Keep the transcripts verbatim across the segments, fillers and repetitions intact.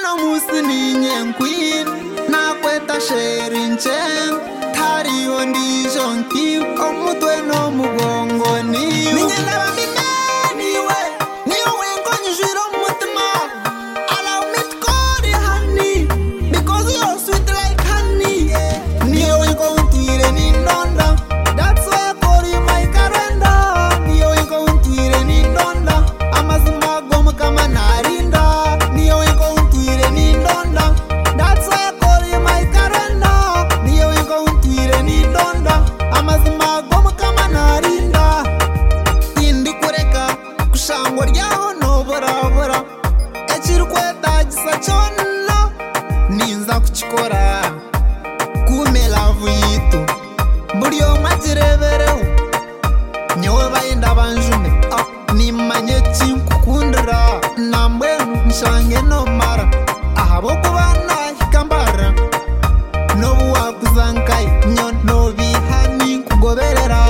no musi ni queen na kweta sharing chen tari ondi jonki omutwe no mugongo ni ninyenda bamine niwe niyo wengo nyijiro mutima allow me to call you honey because you're sweet like honey niyo wengo untire ni ndonda that's why I call you my calendar niyo wengo untire ni ndonda amazima gomu kama narinda niyo wengo untire ni ndonda that's why I call you my calendar niyo wengo untire ni ndonda amazima gomu kama narinda indi kureka kushangwa ryaho no borabora ekiri kweta gisa cyonno ninza kukikora kume love yitu buri omwe agirebereho nyewe bayenda banjume nimanye kinkukundira nambwe nshange no mara ahabo kuba nahika mbara nobu wakuzankaye nyo nobihani kugoberera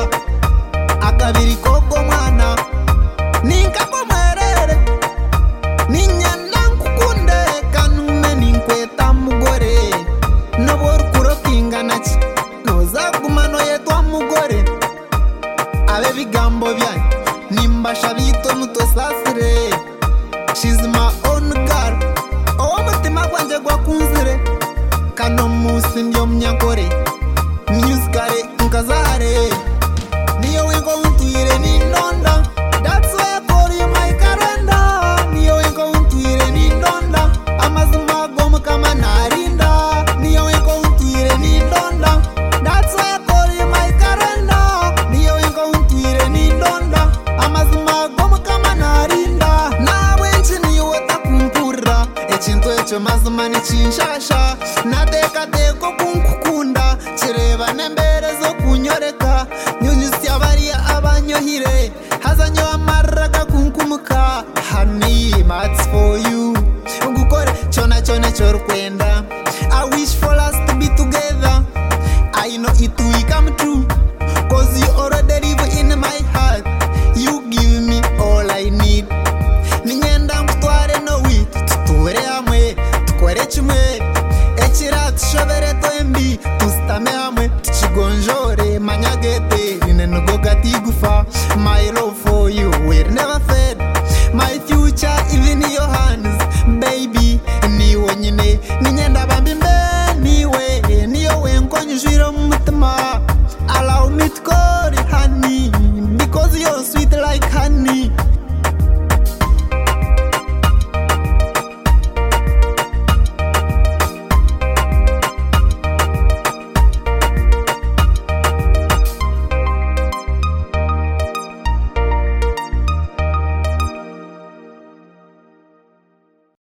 akabiri koko mwana ninkakomwerere ninyenda nkukunde kanume ninkweta mugore noborukuro kinganaki nozagumano yetwa mugore abe bigambo byanyu nimbasha bito mutosasire she's my own girl owo mutima gwanje gwakunzire kano musi ndiyo mnyakore musicale nkazare niyo wengo untwire ni ndonda that's why I call you my calendar niyo wengo untwire ni ndonda amazima gomu kama narinda niyo wengo untwire ni ndonda that's why I call you my calendar niyo wengo untwire ni ndonda amazima gomu kama narinda nawe nchi niyo takumpura ekintu ekyo mazima ni kinshasha natekateko kunkukunda kireba n'embere zo kunyoreka nyunyusya bariya abanyohire hazanyo amaraga kunkumuka honey, that's for you.